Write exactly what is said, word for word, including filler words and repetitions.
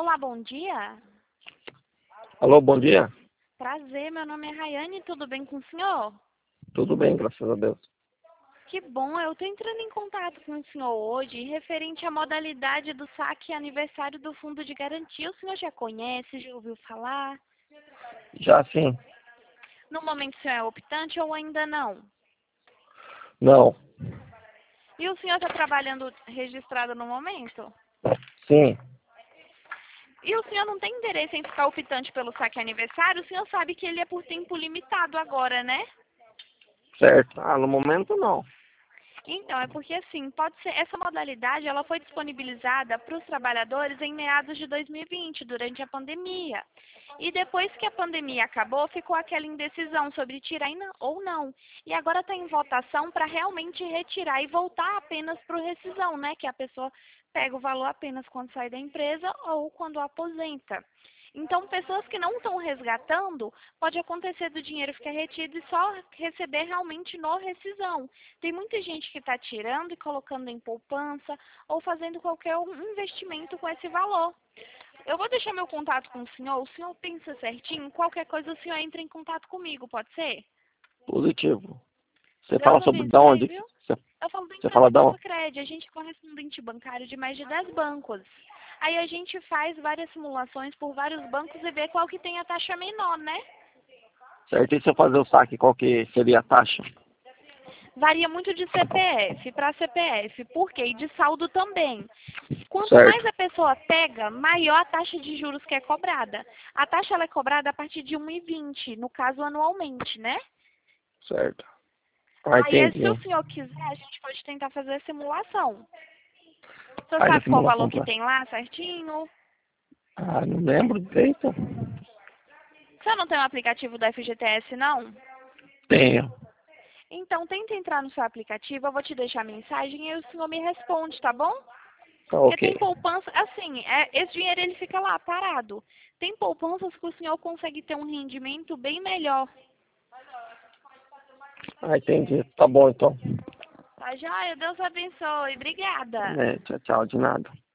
Olá, bom dia. Alô, bom dia. Prazer, meu nome é Rayane, tudo bem com o senhor? Tudo bem, graças a Deus. Que bom, eu estou entrando em contato com o senhor hoje referente à modalidade do saque aniversário do Fundo de Garantia. O senhor já conhece, já ouviu falar? Já sim? No momento o senhor é optante ou ainda não? Não. E o senhor está trabalhando registrado no momento? Sim. E o senhor não tem interesse em ficar optante pelo saque aniversário? O senhor sabe que ele é por tempo limitado agora, né? Certo. Ah, no momento não. Então, é porque assim, pode ser, essa modalidade ela foi disponibilizada para os trabalhadores em meados de dois mil e vinte, durante a pandemia. E depois que a pandemia acabou, ficou aquela indecisão sobre tirar ou não. E agora está em votação para realmente retirar e voltar apenas para o rescisão, né? Que a pessoa pega o valor apenas quando sai da empresa ou quando aposenta. Então, pessoas que não estão resgatando, pode acontecer do dinheiro ficar retido e só receber realmente no rescisão. Tem muita gente que está tirando e colocando em poupança ou fazendo qualquer um investimento com esse valor. Eu vou deixar meu contato com o senhor, o senhor pensa certinho, qualquer coisa o senhor entra em contato comigo, pode ser? Positivo. Você fala Deus sobre da abençoe, onde? viu? Você, Eu falo da você empresa fala da onde? Sicredi, a gente é correspondente bancário de mais de dez bancos. Aí a gente faz várias simulações por vários bancos e vê qual que tem a taxa menor, né? Certo. E se eu fazer o saque, qual que seria a taxa? Varia muito de C P F para C P F, por quê? E de saldo também. Quanto mais Certo. a pessoa pega, maior a taxa de juros que é cobrada. A taxa ela é cobrada a partir de um e vinte, no caso anualmente, né? Certo. Ah, Aí, se o entendi. senhor quiser, a gente pode tentar fazer a simulação. O senhor Faz a sabe qual o valor simulação que pra... tem lá certinho? Ah, não lembro direito. O senhor não tem o aplicativo do F G T S, não? Tenho. Então, tenta entrar no seu aplicativo, eu vou te deixar a mensagem e o senhor me responde, tá bom? Tá Porque ok. tem poupança, assim, é, esse dinheiro ele fica lá parado. Tem poupanças que o senhor consegue ter um rendimento bem melhor. Ah, entendi. Tá bom então. Tá joia? Deus abençoe. Obrigada. É, tchau, tchau, de nada.